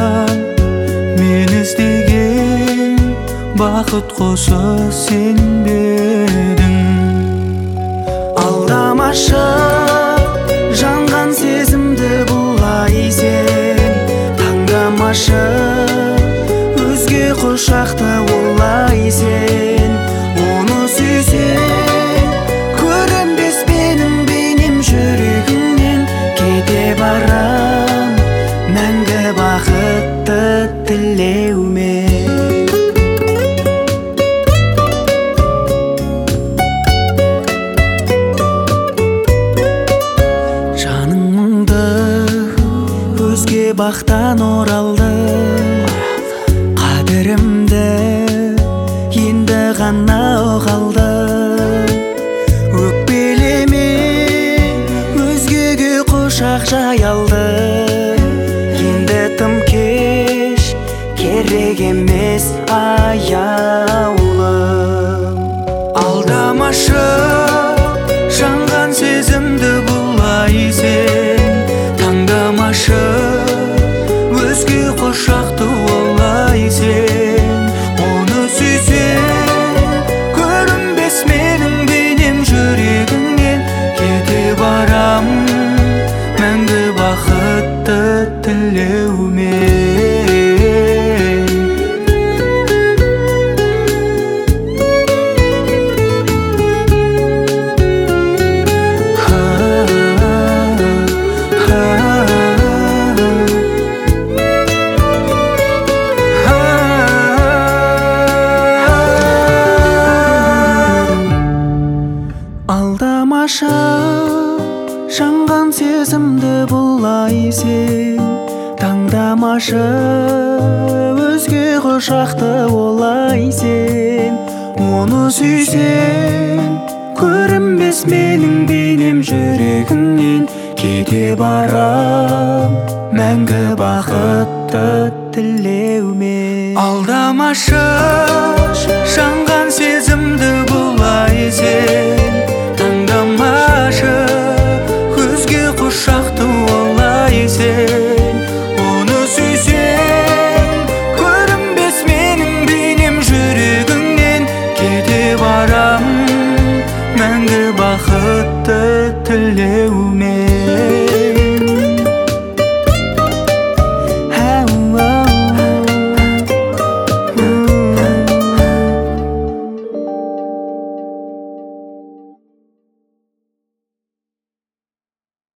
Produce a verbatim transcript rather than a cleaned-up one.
мен іздеген бақыт құсы сен бердің. Алдамашы жанған сезімді бұлай сен, таңдамашы өзге құшақты олай сен. Оны сүйсең көрінбес менің бейнем жүрегіңнен, кете барам мәңгі бақытты тілеумен. Жаның мұңды өзге бақтан оралды, қадірімді енді ғана қалды. Өкпелеме өзгеге құшақ жайалды, енді тым кеш керек емес аяулым. Алдамашы жанған сезімді бұлай сен, таңдамашы өзге құшақты олай сен. Оны сүйсең көрінбес менің бейнем жүрегіңнен, кете барам мәңгі бақытты тілеумен. Алдамашы жанған сезімді бұлай сен, таңдамашы өзге құшақты олай сен. Оны сүйсең көрінбес менің бейнем жүрегіңнен, кете барам мәңгі бақытты тілеумен. Алдамашы жанған сезімді бұлай сен, таңдамашы өзге құшақты олай сен. Оны сүйсең көрінбес менің бейнем жүрегіңнен, кете барам мәңгі бақытты тілеумен.